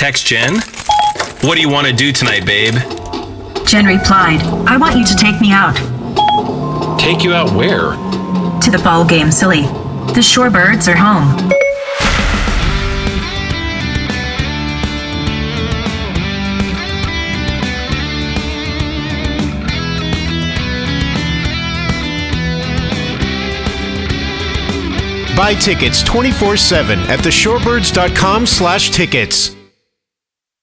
text Jen? What do you want to do tonight, babe? Jen replied, I want you to take me out. Take you out where? To the ball game, silly. The Shorebirds are home. Buy tickets 24/7 at theshorebirds.com/tickets.